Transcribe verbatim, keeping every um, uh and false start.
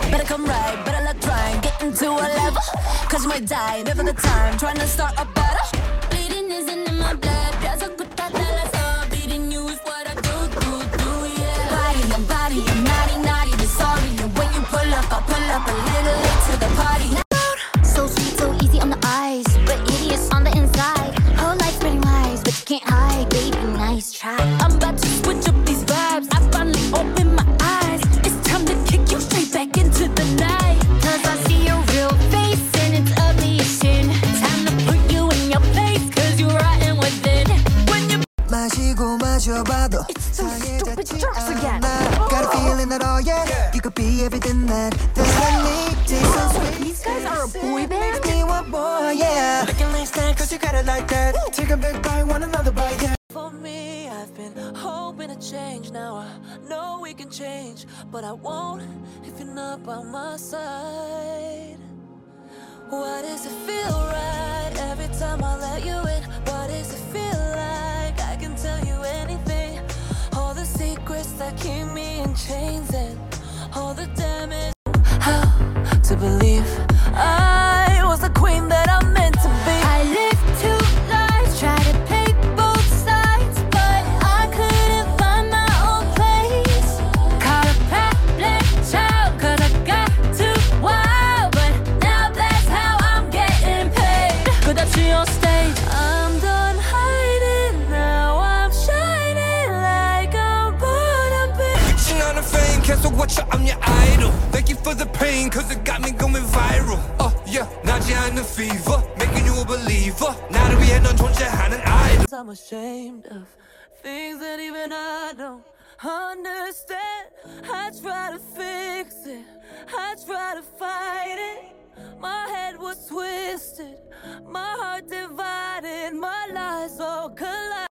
Better come right, better luck trying. Get into a level, cause you might die. Never the time, trying to start a battle. Bleeding isn't in my blood. That's a good thought that I saw. Beating you is what I do, do, do, yeah. Body, I'm body, I'm naughty, naughty, but sorry. And when you pull up, I pull up a little late to the party. So sweet, so easy on the eyes, but hideous on the inside. Whole life spreading lies, but you can't hide, baby, nice try. I'm about to switch up these vibes. I finally opened my eyes. It's time to kick you straight back into the night. Cause I see your real face and it's ugly as sin. Time to put you in your place, cause you're rotten within. When you 마시고 마셔봐도 It's those stupid jerks again. Got a feeling that oh yeah, you could be everything that that I need. Taste so sweet. These guys are a boy band? Makes me want more, yeah. Looking like snack, cause you got it like that. Take a big bite, want another bite, yeah. For me, I've been hoping to change. Now I know we can change, but I won't if you're not by my side. Why does it feel right every time I let you in? What does it feel like? I can tell you anything. All the secrets that keep me in chains and all the damage. How to believe I was the queen that I'm meant to be. I lived two lives, try to pay both sides, but I couldn't find my own place. Caught a problem child, cause I got too wild, but now that's how I'm getting paid. Good that she on stage. I'm done hiding, now I'm shining like I'm born to be. Reaching on the fame, 계속 watch I'm your idol. Thank you for the pain, cause it got me going viral. Oh yeah, 나지 않는 fever, making you a believer. 나를 위해 넌 존재하는 idol. I'm ashamed of things that even I don't understand. I try to fix it, I try to fight it. My head was twisted, my heart divided, my lies all good.